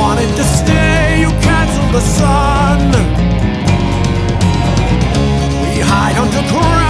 wanted to stay, you canceled the sun. We hide under